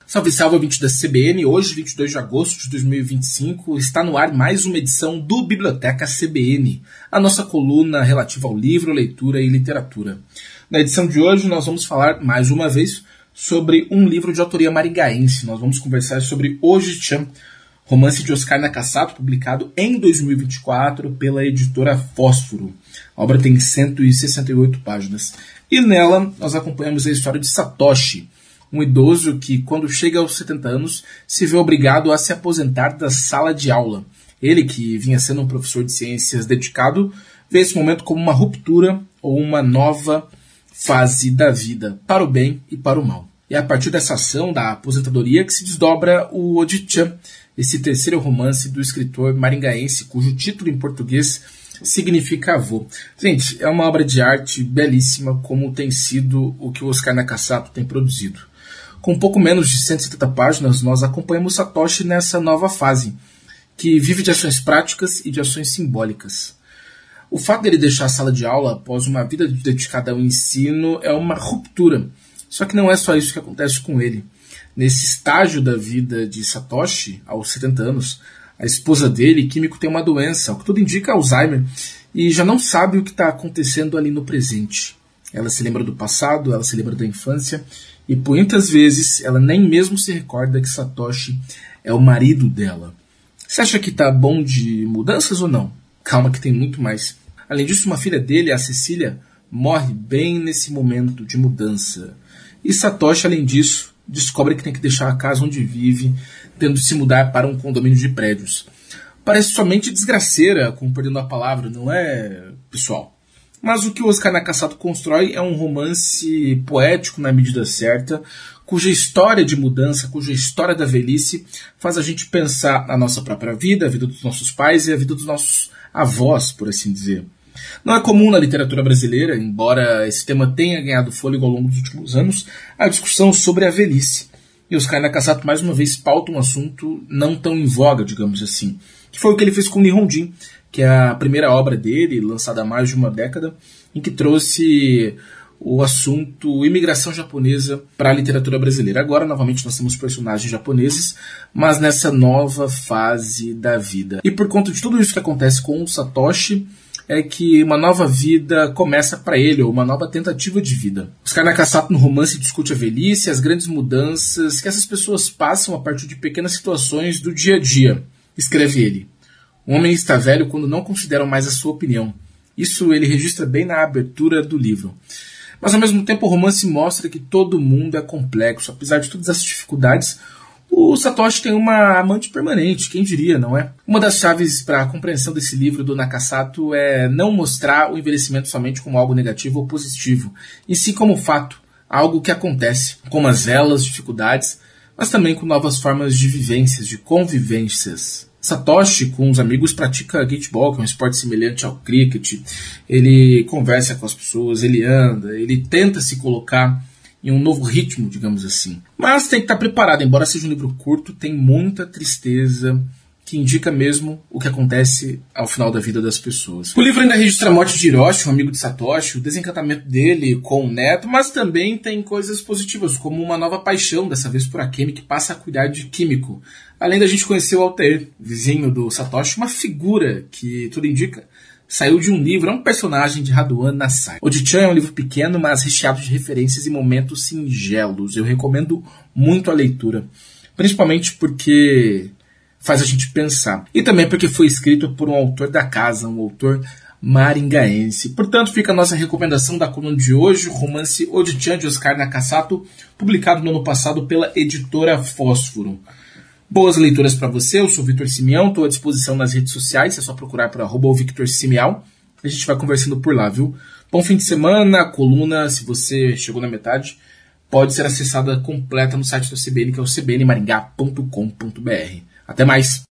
Salve, salve, ouvinte da CBN. Hoje, 22 de agosto de 2025, está no ar mais uma edição do Biblioteca CBN, a nossa coluna relativa ao livro, leitura e literatura. Na edição de hoje, nós vamos falar, mais uma vez, sobre um livro de autoria maringaense. Nós vamos conversar sobre Oji-chan, romance de Oscar Nakasato, publicado em 2024 pela editora Fósforo. A obra tem 168 páginas. E nela, nós acompanhamos a história de Satoshi, um idoso que, quando chega aos 70 anos, se vê obrigado a se aposentar da sala de aula. Ele, que vinha sendo um professor de ciências dedicado, vê esse momento como uma ruptura ou uma nova fase da vida, para o bem e para o mal. E é a partir dessa ação da aposentadoria que se desdobra o Oji-chan, esse terceiro romance do escritor maringaense, cujo título em português significa avô. Gente, é uma obra de arte belíssima, como tem sido o que o Oscar Nakasato tem produzido. Com pouco menos de 170 páginas, nós acompanhamos Satoshi nessa nova fase, que vive de ações práticas e de ações simbólicas. O fato dele deixar a sala de aula após uma vida dedicada ao ensino é uma ruptura. Só que não é só isso que acontece com ele. Nesse estágio da vida de Satoshi, aos 70 anos, a esposa dele, Kimiko, tem uma doença, o que tudo indica Alzheimer, e já não sabe o que está acontecendo ali no presente. Ela se lembra do passado, ela se lembra da infância, e por muitas vezes ela nem mesmo se recorda que Satoshi é o marido dela. Você acha que está bom de mudanças ou não? Calma que tem muito mais. Além disso, uma filha dele, a Cecília, morre bem nesse momento de mudança. E Satoshi, além disso, descobre que tem que deixar a casa onde vive, tendo de se mudar para um condomínio de prédios. Parece somente desgraceira, como perdendo a palavra, não é, pessoal? Mas o que o Oscar Nakasato constrói é um romance poético na medida certa, cuja história de mudança, cuja história da velhice faz a gente pensar na nossa própria vida, a vida dos nossos pais e a vida dos nossos avós, por assim dizer. Não é comum na literatura brasileira, embora esse tema tenha ganhado fôlego ao longo dos últimos anos, a discussão sobre a velhice. E Oscar Nakasato, mais uma vez, pauta um assunto não tão em voga, digamos assim, que foi o que ele fez com Nihonjin, que é a primeira obra dele, lançada há mais de uma década, em que trouxe o assunto imigração japonesa para a literatura brasileira. Agora, novamente, nós temos personagens japoneses, mas nessa nova fase da vida. E por conta de tudo isso que acontece com o Satoshi, é que uma nova vida começa para ele, ou uma nova tentativa de vida. Oscar Nakasato no romance discute a velhice, as grandes mudanças que essas pessoas passam a partir de pequenas situações do dia a dia. Escreve ele: "O homem está velho quando não consideram mais a sua opinião." Isso ele registra bem na abertura do livro. Mas ao mesmo tempo o romance mostra que todo mundo é complexo. Apesar de todas as dificuldades, o Satoshi tem uma amante permanente, quem diria, não é? Uma das chaves para a compreensão desse livro do Nakasato é não mostrar o envelhecimento somente como algo negativo ou positivo, e sim como fato, algo que acontece, com mazelas, dificuldades, mas também com novas formas de vivências, de convivências. Satoshi, com os amigos, pratica gateball, que é um esporte semelhante ao cricket. Ele conversa com as pessoas, ele anda, ele tenta se colocar em um novo ritmo, digamos assim. Mas tem que estar preparado, embora seja um livro curto, tem muita tristeza, que indica mesmo o que acontece ao final da vida das pessoas. O livro ainda registra a morte de Hiroshi, um amigo de Satoshi, o desencantamento dele com o neto, mas também tem coisas positivas, como uma nova paixão, dessa vez por Akemi, que passa a cuidar de Kimiko. Além da gente conhecer o Altair, vizinho do Satoshi, uma figura que, tudo indica, saiu de um livro, é um personagem de Haruo Nasai. Oji-chan é um livro pequeno, mas recheado de referências e momentos singelos. Eu recomendo muito a leitura, principalmente porque faz a gente pensar. E também porque foi escrito por um autor da casa, um autor maringaense. Portanto, fica a nossa recomendação da coluna de hoje, o romance Oji-chan de Oscar Nakasato, publicado no ano passado pela editora Fósforo. Boas leituras para você, eu sou o Victor Simeão, estou à disposição nas redes sociais, é só procurar por @VictorSimeão, a gente vai conversando por lá, viu? Bom fim de semana, a coluna, se você chegou na metade, pode ser acessada completa no site da CBN, que é o cbnmaringá.com.br. Até mais!